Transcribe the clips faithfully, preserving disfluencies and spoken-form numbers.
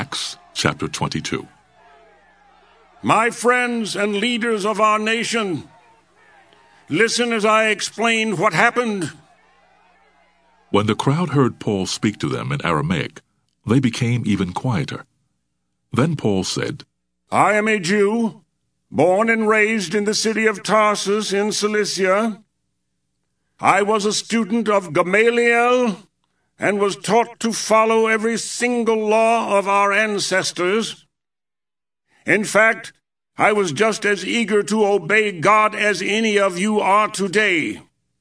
Acts chapter twenty-two. My friends and leaders of our nation, listen as I explain what happened. When the crowd heard Paul speak to them in Aramaic, they became even quieter. Then Paul said, I am a Jew, born and raised in the city of Tarsus in Cilicia. I was a student of Gamaliel and was taught to follow every single law of our ancestors. In fact, I was just as eager to obey God as any of you are today.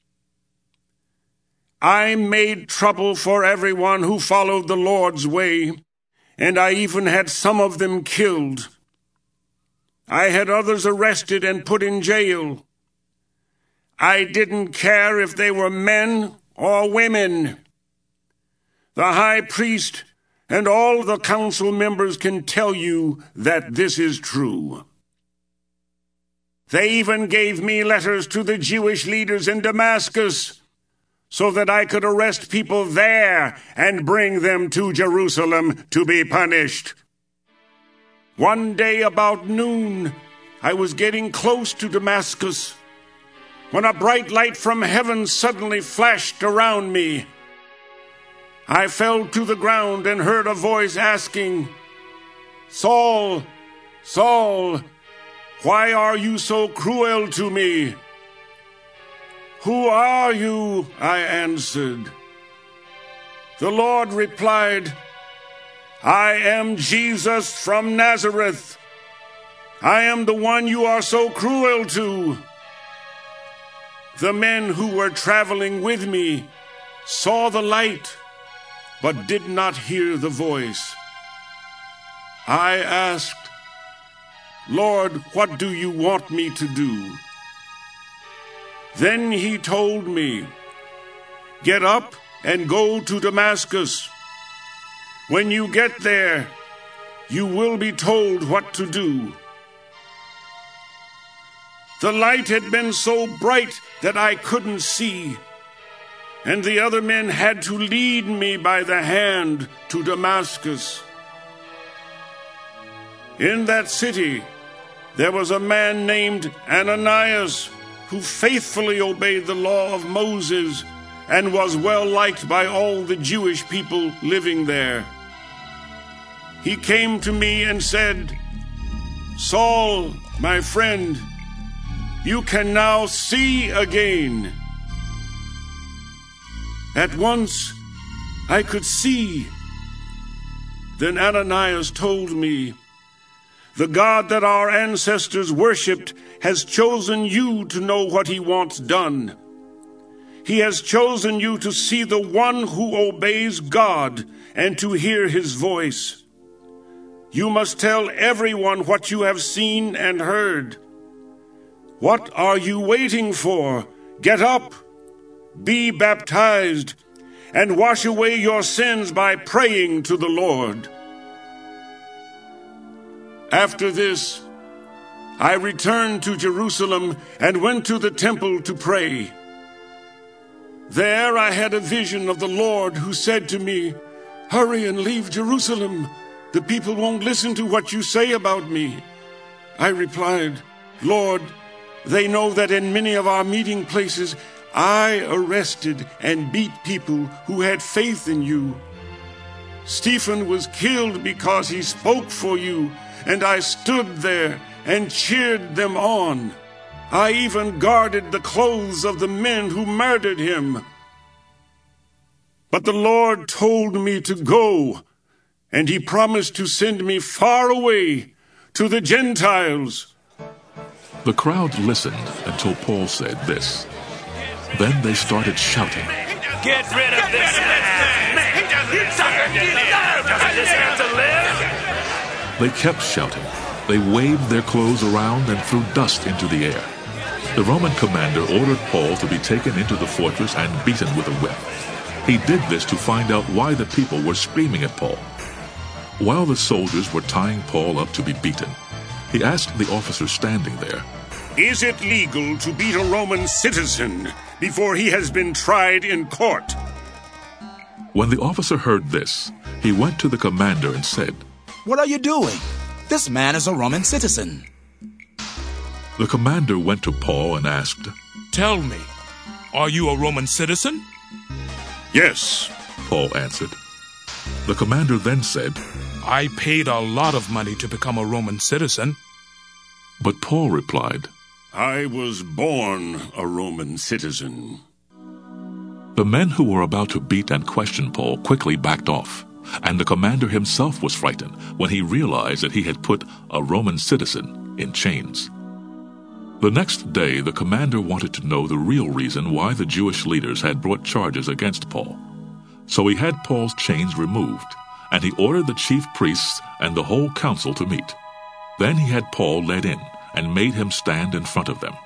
I made trouble for everyone who followed the Lord's way, and I even had some of them killed. I had others arrested and put in jail. I didn't care if they were men or women. The high priest and all the council members can tell you that this is true. They even gave me letters to the Jewish leaders in Damascus so that I could arrest people there and bring them to Jerusalem to be punished. One day about noon, I was getting close to Damascus when a bright light from heaven suddenly flashed around me. I fell to the ground and heard a voice asking, Saul, Saul, why are you so cruel to me? Who are you? I answered. The Lord replied, I am Jesus from Nazareth. I am the one you are so cruel to. The men who were traveling with me saw the light, but did not hear the voice. I asked, Lord, what do you want me to do? Then he told me, get up and go to Damascus. When you get there, you will be told what to do. The light had been so bright that I couldn't see, and the other men had to lead me by the hand to Damascus. In that city, there was a man named Ananias who faithfully obeyed the law of Moses and was well liked by all the Jewish people living there. He came to me and said, Saul, my friend, you can now see again. At once I could see. Then Ananias told me, the God that our ancestors worshipped has chosen you to know what he wants done. He has chosen you to see the one who obeys God and to hear his voice. You must tell everyone what you have seen and heard. What are you waiting for? Get up, be baptized, and wash away your sins by praying to the Lord. After this, I returned to Jerusalem and went to the temple to pray. There I had a vision of the Lord who said to me, hurry and leave Jerusalem. The people won't listen to what you say about me. I replied, Lord, they know that in many of our meeting places I arrested and beat people who had faith in you. Stephen was killed because he spoke for you, and I stood there and cheered them on. I even guarded the clothes of the men who murdered him. But the Lord told me to go, and he promised to send me far away to the Gentiles. The crowd listened until Paul said this. Then they started shouting, Get rid of this man! He doesn't deserve to live! They kept shouting. They waved their clothes around and threw dust into the air. The Roman commander ordered Paul to be taken into the fortress and beaten with a whip. He did this to find out why the people were screaming at Paul. While the soldiers were tying Paul up to be beaten, he asked the officer standing there, Is it legal to beat a Roman citizen before he has been tried in court? When the officer heard this, he went to the commander and said, What are you doing? This man is a Roman citizen. The commander went to Paul and asked, Tell me, are you a Roman citizen? Yes, Paul answered. The commander then said, I paid a lot of money to become a Roman citizen. But Paul replied, I was born a Roman citizen. The men who were about to beat and question Paul quickly backed off, and the commander himself was frightened when he realized that he had put a Roman citizen in chains. The next day, the commander wanted to know the real reason why the Jewish leaders had brought charges against Paul. So he had Paul's chains removed, and he ordered the chief priests and the whole council to meet. Then he had Paul led in and made him stand in front of them.